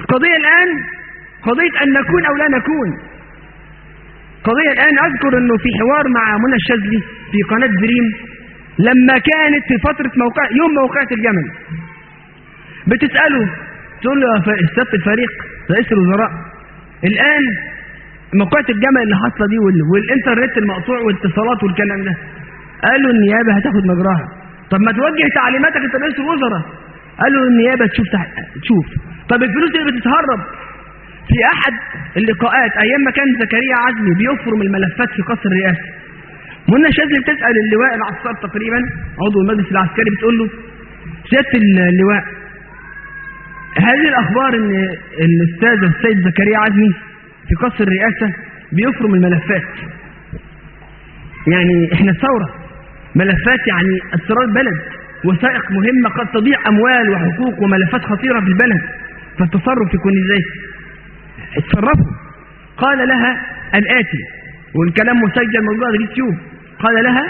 القضية الآن قضية أن نكون أو لا نكون. قضية الآن أذكر أنه في حوار مع منى الشاذلي في قناة دريم لما كانت في فترة يوم موقعة الجمل، بتسأله تقول له سيادة الفريق رئيس الوزراء، الآن موقعة الجمل اللي حاصله دي والإنترنت المقطوع والاتصالات والكلام ده، قال له النيابة هتاخد مجراها. طب ما توجه تعليماتك انت رئيس الوزراء. قال له النيابة تشوف. طب الفلوس اللي بتتهرب. في أحد اللقاءات أيام ما كان زكريا عزمي بيفرم الملفات في قصر الرئاسة، منى الشاذلي بتسأل اللواء العصار تقريبا عضو المجلس العسكري، بتقول له سيادة اللواء، هذه الأخبار إن الأستاذ السيد زكريا عزمي في قصر الرئاسة بيفرم الملفات، يعني إحنا ثورة، ملفات يعني أسرار بلد، وثائق مهمة قد تضيع أموال وحقوق وملفات خطيرة في البلد، فالتصرف يكون إزاي؟ اتصرفوا. قال لها الآتي، والكلام مسجل موجود على اليوتيوب، قال لها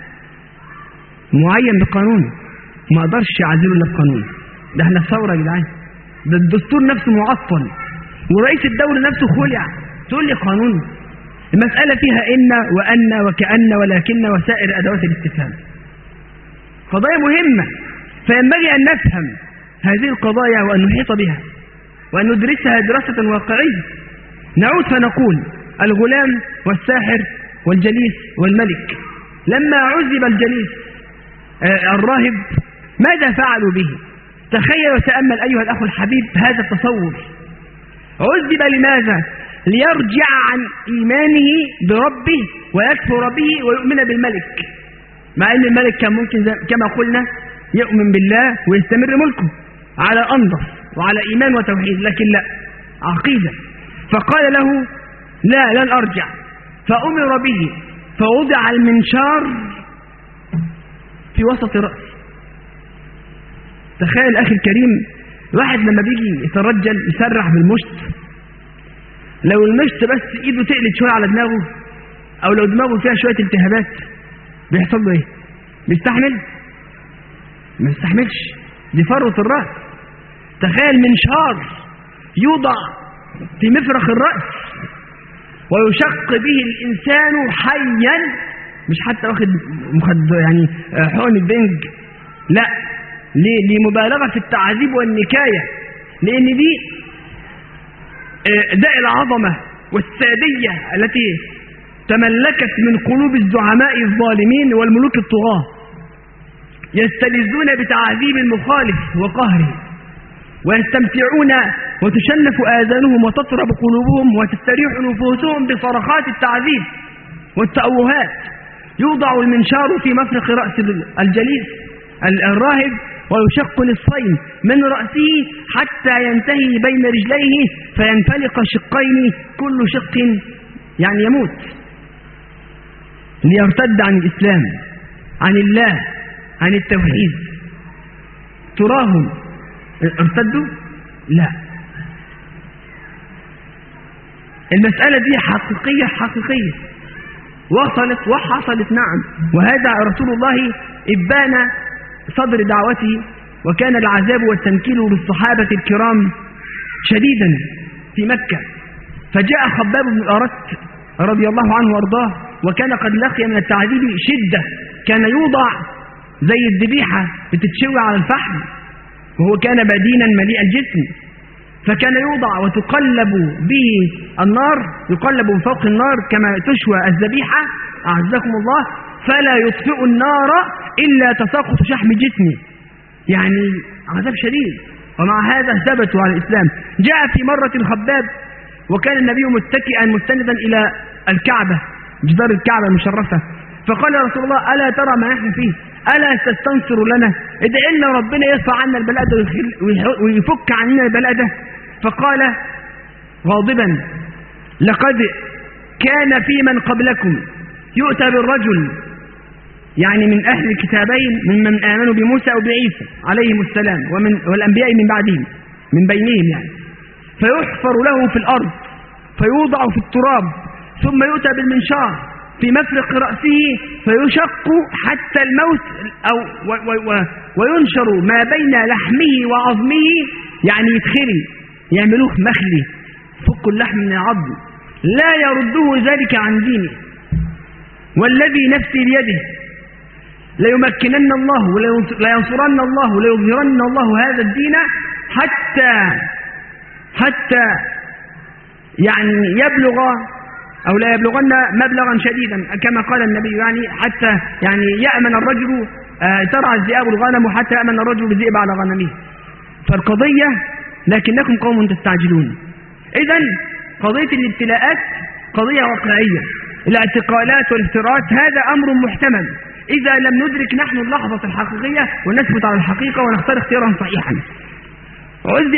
معين بقانون، ما اقدرش اعزله الا بقانون، ده احنا الثوره يا جدعان، ده الدستور نفسه معطل ورئيس الدوله نفسه خلع، تقول لي قانون؟ المساله فيها ان وان وكأن ولكن وسائر ادوات الاستفهام، قضايا مهمه، فينبغي ان نفهم هذه القضايا وان نحيط بها وان ندرسها دراسه واقعيه. نعود فنقول الغلام والساحر والجليس والملك، لما عذب الجليس الراهب ماذا فعلوا به؟ تخيل وتأمل أيها الأخ الحبيب هذا التصور. عذب لماذا؟ ليرجع عن إيمانه بربه ويكفر به ويؤمن بالملك، مع أن الملك كان ممكن كما قلنا يؤمن بالله ويستمر ملكه على أنظف وعلى إيمان وتوحيد، لكن لا، عقيدة. فقال له لا، لن أرجع، فأمر به فوضع المنشار في وسط رأسه. تخيل أخي الكريم، واحد لما بيجي يترجل يسرح بالمشط، لو المشط بس إيده تقلت شوية على دماغه، أو لو دماغه فيها شوية التهابات، بيحصل له إيه؟ بيستحمل؟ ما يستحملش، دي فروة الرأس. تخيل منشار يوضع في مفرق الرأس ويشق به الإنسان حيا، مش حتى واخد يعني حقن البنج، لا، لمبالغة في التعذيب والنكاية، لأن دي داء العظمة والسادية التي تملكت من قلوب الزعماء الظالمين والملوك الطغاة، يستلذون بتعذيب المخالف وقهره، ويستمتعون وتشنف آذانهم وتطرب قلوبهم وتستريح نفوسهم بصرخات التعذيب والتأوهات. يوضع المنشار في مفرق رأس الجليس الراهب ويشق نصفين من رأسه حتى ينتهي بين رجليه فينفلق شقين، كل شق يعني يموت، ليرتد عن الإسلام، عن الله، عن التوحيد. تراهم ارتدوا؟ لا. المسألة دي حقيقية وصلت وحصلت، نعم. وهذا رسول الله إبان صدر دعوته، وكان العذاب والتنكيل بالصحابة الكرام شديدا في مكة، فجاء خباب بن الأرت رضي الله عنه وارضاه، وكان قد لقي من التعذيب شدة، كان يوضع زي الذبيحة بتتشوي على الفحم، وهو كان بدينا مليء الجسم، فكان يوضع وتقلب به النار، يقلب من فوق النار كما تشوى الذبيحة أعزكم الله، فلا يطفئ النار إلا تساقط شحم جسمه، يعني عذاب شديد، ومع هذا ثبتوا على الإسلام. جاء في مرة الخباب وكان النبي متكئا مستندا إلى الكعبة، جدار الكعبة المشرفة، فقال يا رسول الله ألا ترى ما نحن فيه؟ ألا تستنصر لنا؟ ادعي لنا ربنا يرفع عنا البلاء ده ويفك عننا البلاء ده. فقال غاضبا لقد كان في من قبلكم يؤتى بالرجل، يعني من أهل الكتابين ممن آمنوا بموسى أو بعيسى عليهم السلام والأنبياء من بعدهم من بينهم، يعني فيحفر له في الأرض فيوضع في التراب، ثم يؤتى بالمنشار في مفرق رأسه فيشق حتى الموت، أو وينشر ما بين لحمه وعظمه، يعني يتخري يعملوه مخلي، فكوا اللحم من العظم، لا يرده ذلك عن دينه. والذي نفسي بيده ليمكنن الله ولينصرن الله وليظهرن الله هذا الدين حتى يعني يبلغ أو لا يبلغن مبلغا شديدا كما قال النبي، يعني حتى يعني يأمن الرجل ترعى الذئاب الغنم حتى يأمن الرجل الذئب على غنمه. فالقضية لكنكم قوم تستعجلون. إذن قضية الابتلاءات قضية واقعية، الاعتقالات والافتراءات هذا أمر محتمل إذا لم ندرك نحن اللحظة الحقيقية ونثبت على الحقيقة ونختار اختيارا صحيحا. عذب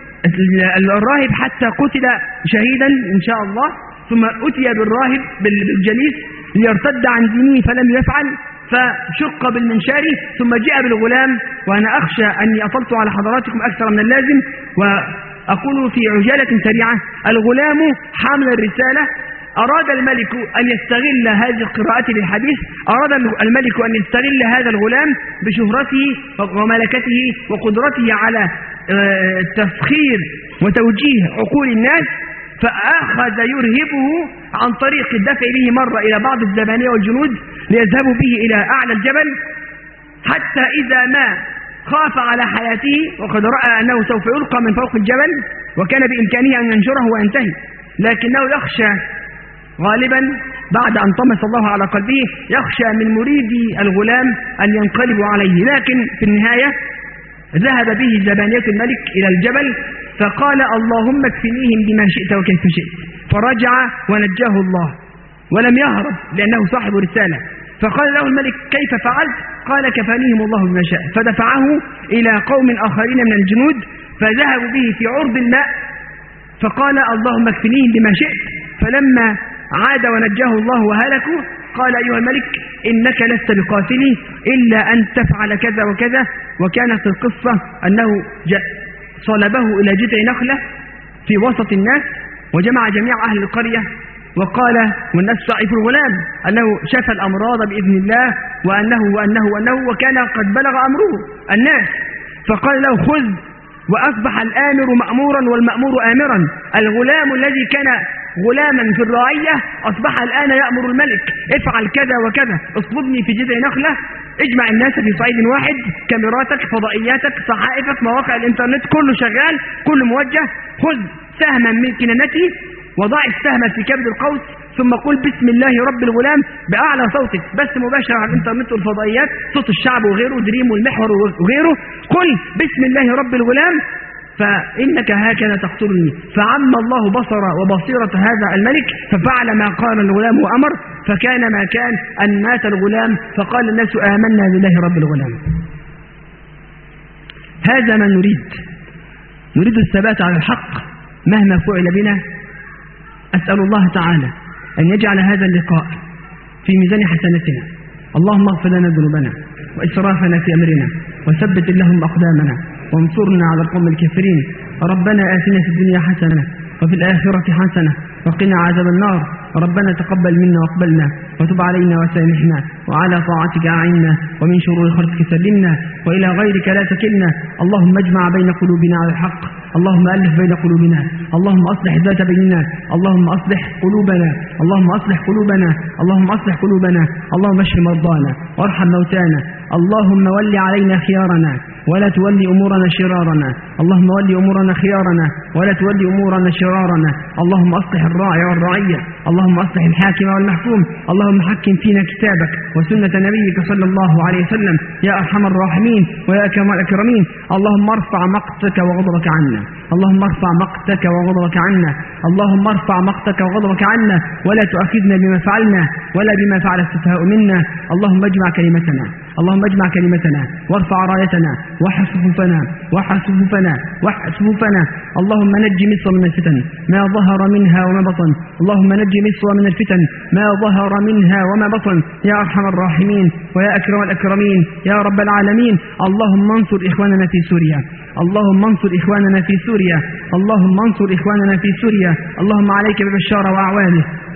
الراهب حتى قتل شهيدا إن شاء الله، ثم أتي بالراهب بالجليس ليرتد عن دينه فلم يفعل، فشق بالمنشار، ثم جاء بالغلام. وأنا أخشى أني أطلت على حضراتكم أكثر من اللازم، وأقول في عجالة سريعة: الغلام حامل الرسالة. أراد الملك أن يستغل هذه القراءة للحديث، أراد الملك أن يستغل هذا الغلام بشهرته وملكته وقدرته على تسخير وتوجيه عقول الناس، فأخذ يرهبه عن طريق الدفع به مرة إلى بعض الزبانية والجنود ليذهبوا به إلى أعلى الجبل، حتى إذا ما خاف على حياته وقد رأى أنه سوف يلقى من فوق الجبل وكان بإمكانه أن ينشره وينتهي، لكنه يخشى غالبا بعد أن طمس الله على قلبه، يخشى من مريدي الغلام أن ينقلبوا عليه. لكن في النهاية ذهب به زبانية الملك إلى الجبل، فقال: اللهم اكفنيهم بما شئت وكيف شئت. فرجع ونجاه الله ولم يهرب لأنه صاحب رسالة. فقال له الملك: كيف فعلت؟ قال: كفانيهم الله بما شاء. فدفعه إلى قوم آخرين من الجنود فذهبوا به في عرض الماء، فقال: اللهم اكفنيهم بما شئت. فلما عاد ونجاه الله وهلكوا قال: أيها الملك إنك لست بقاتلي إلا أن تفعل كذا وكذا. وكانت القصة أنه صلبه إلى جذع نخلة في وسط الناس وجمع جميع أهل القرية وقال، والناس تعرف الغلام أنه شفى الأمراض بإذن الله وأنه وكان قد بلغ أمره الناس، فقال له: خذ. وأصبح الآمر مأمورا والمأمور آمرا. الغلام الذي كان غلاما في الرعية أصبح الآن يأمر الملك: افعل كذا وكذا، اصلبني في جذع نخلة، اجمع الناس في صعيد واحد، كاميراتك، فضائياتك، صحائفك، مواقع الانترنت، كله شغال، كله موجه. خذ سهما من كنانتي وضع السهم في كبد القوس، ثم قل بسم الله رب الغلام بأعلى صوتك، بس مباشر على الانترنت والفضائيات، صوت الشعب وغيره، دريم والمحور وغيره، قل بسم الله رب الغلام فإنك هكذا تقتلني. فعم الله بصر وبصيرة هذا الملك ففعل ما قال الغلام وأمر، فكان ما كان أن مات الغلام فقال الناس آمنا بالله رب الغلام. هذا ما نريد الثبات على الحق مهما فعل بنا. أسأل الله تعالى أن يجعل هذا اللقاء في ميزان حسناتنا. اللهم اغفر لنا ذنوبنا وإسرافنا في أمرنا، وثبت اللهم أقدامنا، وانصرنا على القوم الكافرين. ربنا آتنا في الدنيا حسنة وفي الآخرة حسنة وقنا عذاب النار. ربنا تقبل منا واقبلنا وتب علينا وسامحنا، وعلى طاعتك أعنا، ومن شرور خلقك سلمنا، وإلى غيرك لا تكلنا. اللهم اجمع بين قلوبنا على الحق، اللهم ألف بين قلوبنا، اللهم أصلح ذات بيننا، اللهم أصلح قلوبنا، اللهم أصلح قلوبنا، اللهم أصلح قلوبنا، اللهم اشف مرضانا وارحم موتانا. اللهم ول علينا خيارنا ولا تولي أمورنا شرارنا، اللهم ولي أمورنا خيارنا ولا تولي أمورنا شرارنا. اللهم أصلح الراعي والرعية، اللهم أصلح الحاكم والمحكوم، اللهم حكم فينا كتابك وسنة نبيك صلى الله عليه وسلم يا أرحم الراحمين ويا أكرم الأكرمين. اللهم ارفع مقتك وغضبك عنا، اللهم ارفع مقتك وغضبك عنا، اللهم ارفع مقتك وغضبك عنا، ولا تؤاخذنا بما فعلنا ولا بما فعل السفهاء منا. اللهم اجمع كلمتنا، اللهم اجمع كلمتنا وارفع رايتنا وحد صفوفنا. اللهم نجي مصر من الفتن ما ظهر منها وما بطن، اللهم نجي مصر من الفتن ما ظهر منها وما بطن يا أرحم الراحمين ويا أكرم الأكرمين يا رب العالمين. اللهم انصر إخواننا في سوريا، اللهم انصر إخواننا في سوريا، اللهم انصر إخواننا في سوريا. اللهم عليك ببشار وأعوانه،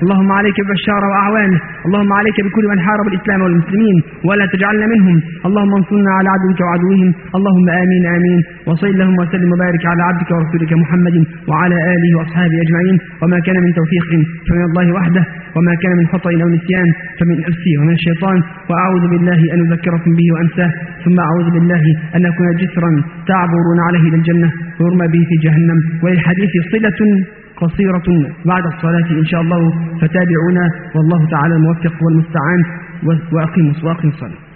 اللهم عليك ببشار وأعوانه، اللهم عليك بكل من حارب الإسلام والمسلمين ولا تجعلنا منهم، اللهم انصرنا على عدوك وعدوهم، اللهم آمين آمين. وصل اللهم وسلم وبارك على عبدك ورسولك محمد وعلى آله وأصحابه أجمعين. وما كان من توفيق فمن الله وحده، وما كان من خطأ أو نسيان فمن نفسي ومن الشيطان، وأعوذ بالله أن أذكركم به وأنساه، ثم أعوذ بالله أن أكون جسرا تعبرون عليه إلى الجنة ويرمى به في جهنم. وللحديث صلة قصيرة بعد الصلاة إن شاء الله، فتابعونا والله تعالى الموفق والمستعان. وأقيموا الصلاة.